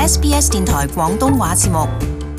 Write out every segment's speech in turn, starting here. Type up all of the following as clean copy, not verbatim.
SBS 電台廣東話節目。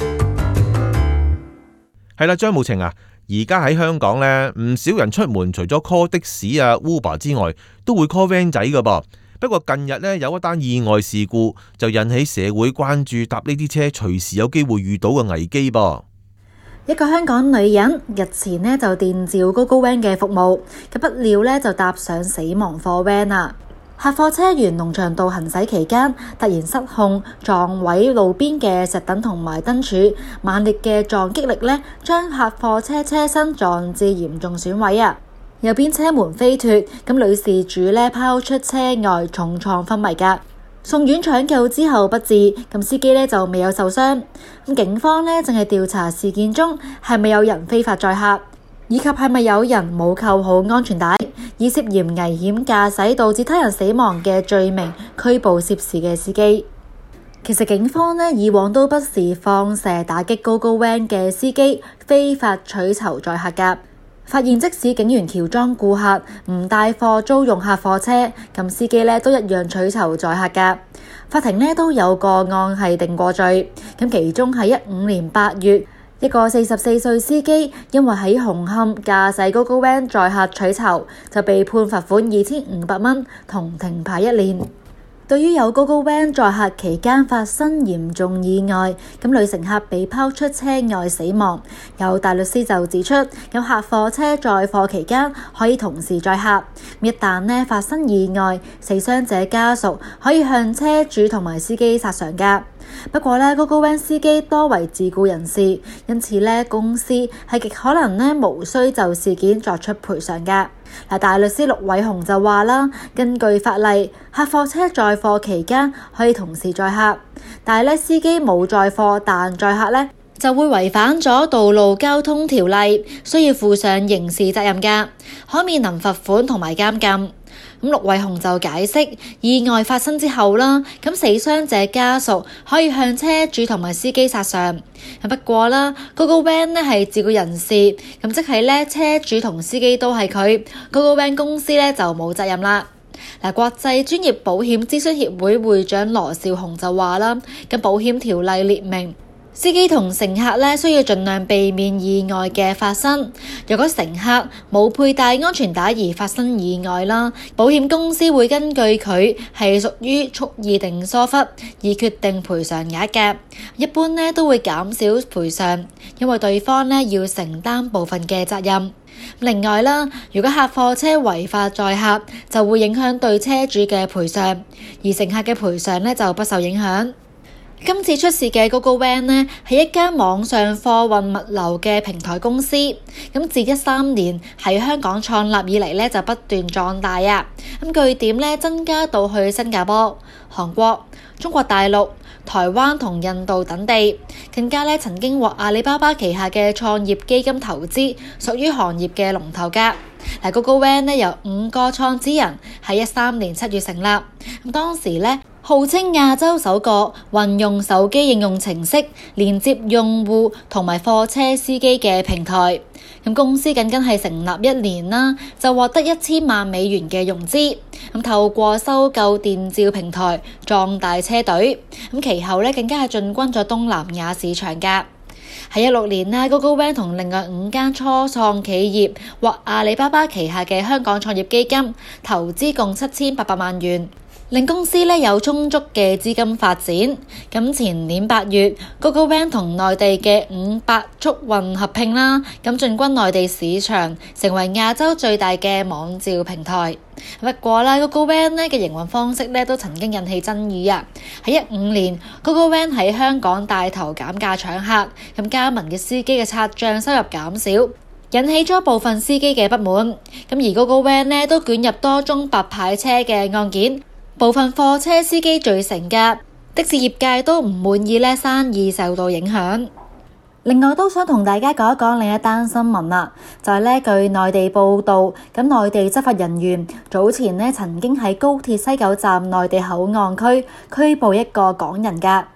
係啦，張慕晴啊，而家喺香港呢，唔少人出門除咗 call 的士啊、Uber 之外，都會 call van 仔噶噃。不過近日呢，有一單意外事故，就引起社會關注，搭呢啲車隨時有機會遇到嘅危機噃。 一個香港女人日前呢就電召 GoGoVan 嘅服務，咁不料呢就搭上死亡貨 van 啊！客貨車沿龍翔道行駛期間，突然失控撞毀路邊嘅石凳同埋燈柱，猛烈嘅撞擊力呢將客貨車車身撞至嚴重損毀啊！右邊車門飛脫，咁女事主呢拋出車外，重創昏迷㗎。送院搶救之後不治，咁司機呢就未有受傷。咁警方呢正係調查事件中係咪有人非法載客，以及係咪有人冇扣好安全帶，以涉嫌危險駕駛導致他人死亡嘅罪名拘捕涉事嘅司機。其實警方呢以往都不時放蛇打擊 GoGoVan 嘅司機非法取酬載客㗎。發現即使警員喬裝顧客唔帶貨租用客貨車，咁司機呢都一樣取酬載客㗎。法庭呢都有個案係定過罪，咁其中喺2015年8月，一個44歲司機因為喺紅磡駕駛 GoGoVan 載客取酬，就被判罰款2500蚊同停牌1年。對於有 GoGoVan 載客期間發生嚴重意外，咁女乘客被拋出車外死亡，有大律師就指出，有客貨車載貨期間可以同時載客，一旦發生意外，死傷者家屬可以向車主同埋司機索償㗎。不過GoGoVan 司機多為自僱人士，因此公司係極可能無需就事件作出賠償㗎。大律師陸偉雄就話啦，根據法例，客貨車載貨期間可以同時載客，但係司機冇載貨但載客就會違反咗道路交通條例，需要負上刑事責任㗎，可面臨罰款同埋監禁。咁陸偉雄就解釋，意外發生之後啦，咁死傷者家屬可以向車主同埋司機索償。不過啦，GoGoVan係自僱人士，咁即係車主同司機都係佢，GoGoVan公司就冇責任啦。國際專業保險諮詢協會會長羅少雄就話啦，咁保險條例列明，司機同乘客需要盡量避免意外嘅發生。如果乘客冇佩戴安全帶而發生意外啦，保險公司會根據佢係屬於蓄意定疏忽而決定賠償額嘅。一般都會減少賠償，因為對方要承擔部分嘅責任。另外啦，如果客貨車違法載客，就會影響對車主嘅賠償，而乘客嘅賠償就不受影響。今次出事嘅 GoGoVan係一間網上貨運物流嘅平台公司，咁自2013年喺香港創立以嚟就不斷壯大啊，咁據點增加到去新加坡、韓國、中國大陸、台灣同印度等地，更加曾經獲阿里巴巴旗下嘅創業基金投資，屬於行業嘅龍頭㗎。GoGoVan由5個創始人喺2013年7月成立，咁當時號稱亞洲首個運用手機應用程式連接用戶同埋貨車司機嘅平台。咁公司僅係成立1年啦，就獲得1000萬美元嘅融資。咁透過收購電召平台壯大車隊。咁其後更加係進軍咗東南亞市場㗎。喺2016年GoGoVan同另外5間初創企業獲阿里巴巴旗下嘅香港創業基金投資共7800萬元。令公司有充足嘅資金發展。咁前年8月，GoGoVan同內地嘅500速運合併啦，咁進軍內地市場，成為亞洲最大嘅網召平台。不過GoGoVan嘅營運方式都曾經引起爭議啊。喺2015年，GoGoVan喺香港帶頭減價搶客，咁加盟嘅司機嘅拆賬收入減少，引起咗部分司機嘅不滿。咁而GoGoVan都捲入多宗白牌車嘅案件。部分貨車司機罪成㗎，的士業界都唔滿意生意受到影響。另外都想同大家講一講另一單新聞啦，就係據內地報道，咁內地執法人員早前曾經喺高鐵西九站內地口岸區拘捕一個港人㗎。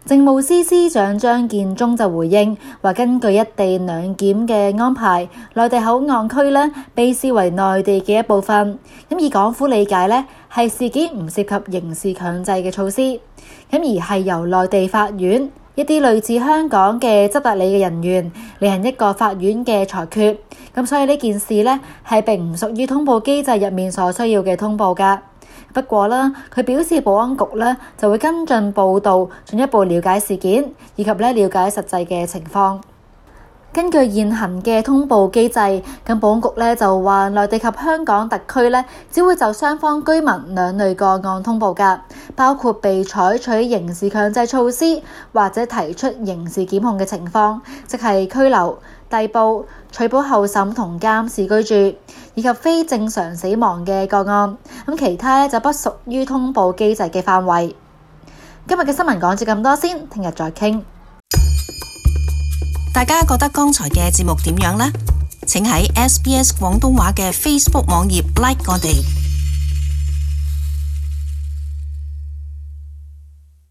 政務司司長張建宗就回應話，根據一地兩檢嘅安排，內地口岸區呢被視為內地嘅一部分。咁以港府理解呢，係事件唔涉及刑事強制嘅措施，咁而係由內地法院一啲類似香港嘅執達理嘅人員履行一個法院嘅裁決。咁所以呢件事呢係並唔屬於通報機制入面所需要嘅通報㗎。不過啦，佢表示保安局咧就會跟進報導，進一步了解事件，以及了解實際嘅情況。根據現行嘅通報機制，咁保安局咧就話，內地及香港特區咧只會就雙方居民兩類個案通報㗎，包括被採取刑事強制措施或者提出刑事檢控嘅情況，即係拘留、逮捕、取保候審同監視居住，以及非正常死亡嘅個案。咁其他咧就不屬於通報機制嘅範圍。今日嘅新聞講至咁多先，聽日再傾。 大家覺得剛才嘅節目點樣呢？請喺SBS 廣東話嘅 Facebook 網頁 like 我哋。